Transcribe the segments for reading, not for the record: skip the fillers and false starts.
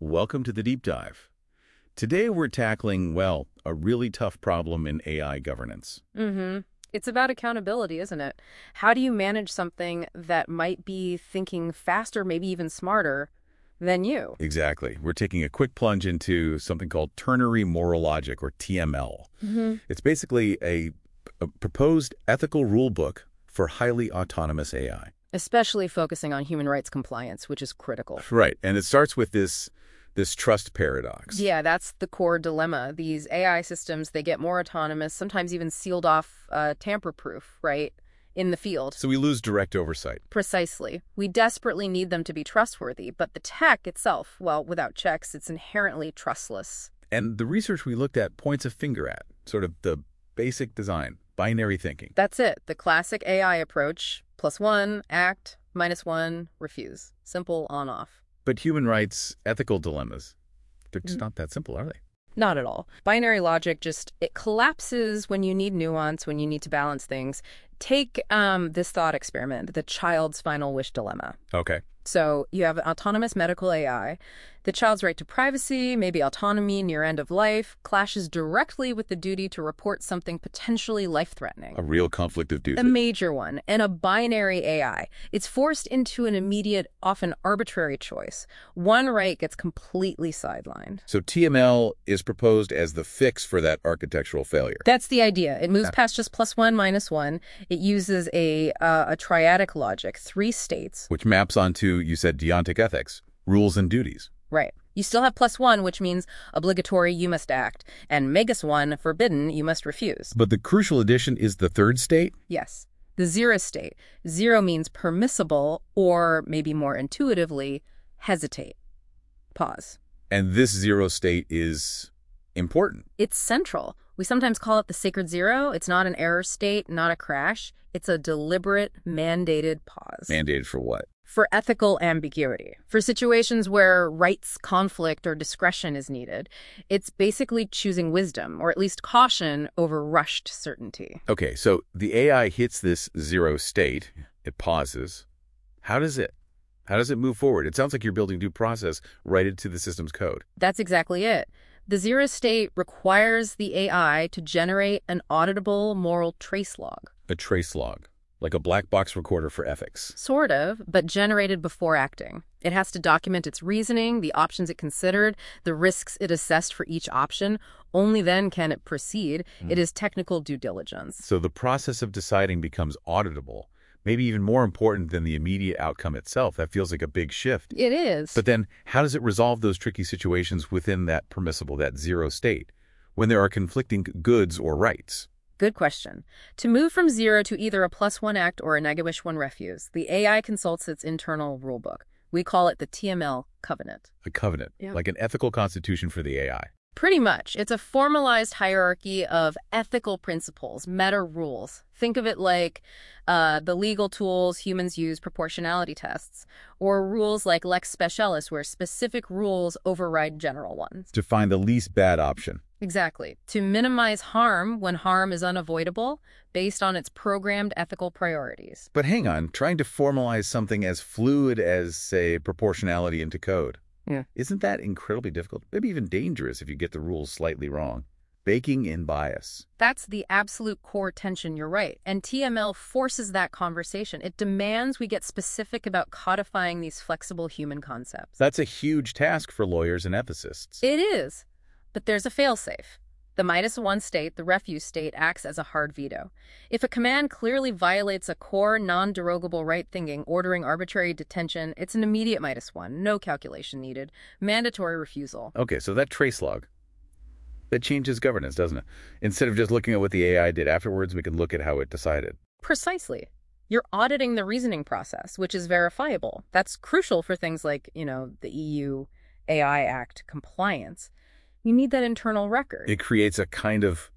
Welcome to the Deep Dive. Today we're tackling, well, a really tough problem in AI governance. It's about accountability, isn't it? How do you manage something that might be thinking faster, maybe even smarter than you? Exactly. We're taking a quick plunge into something called ternary moral logic, or TML. It's basically a proposed ethical rule book for highly autonomous AI. Especially focusing on human rights compliance, which is critical. Right. And it starts with this trust paradox. Yeah, that's the core dilemma. These AI systems, they get more autonomous, sometimes even sealed off tamper-proof, right, in the field. So we lose direct oversight. Precisely. We desperately need them to be trustworthy, but the tech itself, well, without checks, it's inherently trustless. And the research we looked at points a finger at sort of the basic design, binary thinking. That's it. The classic AI approach, +1, act, -1, refuse. Simple on-off. But human rights ethical dilemmas, they're just not that simple, are they? Not at all. Binary logic it collapses when you need nuance, when you need to balance things. Take this thought experiment, the child's final wish dilemma. Okay. So you have an autonomous medical AI. The child's right to privacy, maybe autonomy near end of life, clashes directly with the duty to report something potentially life-threatening. A real conflict of duty. A major one. And a binary AI. It's forced into an immediate, often arbitrary choice. One right gets completely sidelined. So TML is proposed as the fix for that architectural failure. That's the idea. It moves past just +1, -1. It uses a triadic logic, 3 states. Which maps onto, you said, deontic ethics, rules and duties. Right. You still have +1, which means obligatory, you must act, and -1, forbidden, you must refuse. But the crucial addition is the third state? Yes. The 0 state. 0 means permissible, or maybe more intuitively, hesitate. Pause. And this 0 state is important. It's central. We sometimes call it the sacred 0. It's not an error state, not a crash. It's a deliberate, mandated pause. Mandated for what? For ethical ambiguity, for situations where rights conflict or discretion is needed. It's basically choosing wisdom, or at least caution, over rushed certainty. Okay, so the AI hits this 0 state. It pauses. How does it move forward? It sounds like you're building due process right into the system's code. That's exactly it. The 0 state requires the AI to generate an auditable moral trace log. A trace log. Like a black box recorder for ethics. Sort of, but generated before acting. It has to document its reasoning, the options it considered, the risks it assessed for each option. Only then can it proceed. It is technical due diligence. So the process of deciding becomes auditable, maybe even more important than the immediate outcome itself. That feels like a big shift. It is. But then how does it resolve those tricky situations within that permissible, that 0 state, when there are conflicting goods or rights? Good question. To move from 0 to either a +1 act or a -1 refuse, the AI consults its internal rulebook. We call it the TML covenant. A covenant, Yeah. like an ethical constitution for the AI. Pretty much. It's a formalized hierarchy of ethical principles, meta rules. Think of it like the legal tools humans use, proportionality tests, or rules like lex specialis, where specific rules override general ones. To find the least bad option. Exactly. To minimize harm when harm is unavoidable based on its programmed ethical priorities. But hang on, trying to formalize something as fluid as, say, proportionality into code. Yeah. Isn't that incredibly difficult? Maybe even dangerous if you get the rules slightly wrong. Baking in bias. That's the absolute core tension, you're right. And TML forces that conversation. It demands we get specific about codifying these flexible human concepts. That's a huge task for lawyers and ethicists. It is. But there's a failsafe. The -1 state, the refuse state, acts as a hard veto. If a command clearly violates a core, non-derogable right thinking, ordering arbitrary detention, it's an immediate -1, no calculation needed, mandatory refusal. Okay, so that trace log, that changes governance, doesn't it? Instead of just looking at what the AI did afterwards, we can look at how it decided. Precisely. You're auditing the reasoning process, which is verifiable. That's crucial for things like, the EU AI Act compliance. You need that internal record. It creates a kind of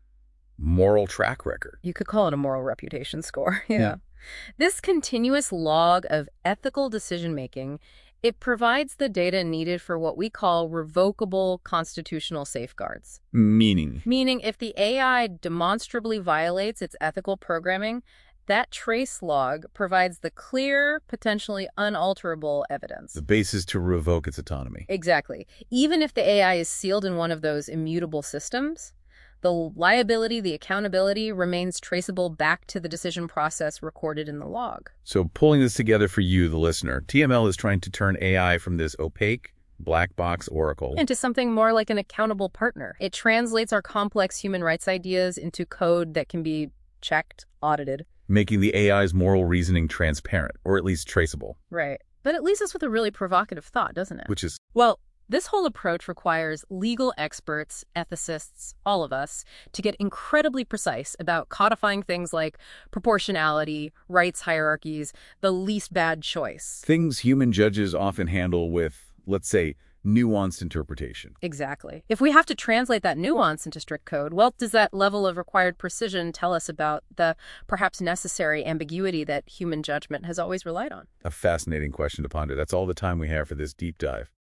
moral track record. You could call it a moral reputation score. Yeah. This continuous log of ethical decision-making, it provides the data needed for what we call revocable constitutional safeguards. Meaning? Meaning if the AI demonstrably violates its ethical programming, That trace log provides the clear, potentially unalterable evidence. The basis to revoke its autonomy. Exactly. Even if the AI is sealed in one of those immutable systems, the liability, the accountability remains traceable back to the decision process recorded in the log. So pulling this together for you, the listener, TML is trying to turn AI from this opaque, black box oracle into something more like an accountable partner. It translates our complex human rights ideas into code that can be checked, audited. making the AI's moral reasoning transparent, or at least traceable. Right. But it leaves us with a really provocative thought, doesn't it? Which is, well, this whole approach requires legal experts, ethicists, all of us, to get incredibly precise about codifying things like proportionality, rights hierarchies, the least bad choice. things human judges often handle with, let's say, nuanced interpretation. Exactly. If we have to translate that nuance into strict code, well, does that level of required precision tell us about the perhaps necessary ambiguity that human judgment has always relied on? A fascinating question to ponder. That's all the time we have for this deep dive.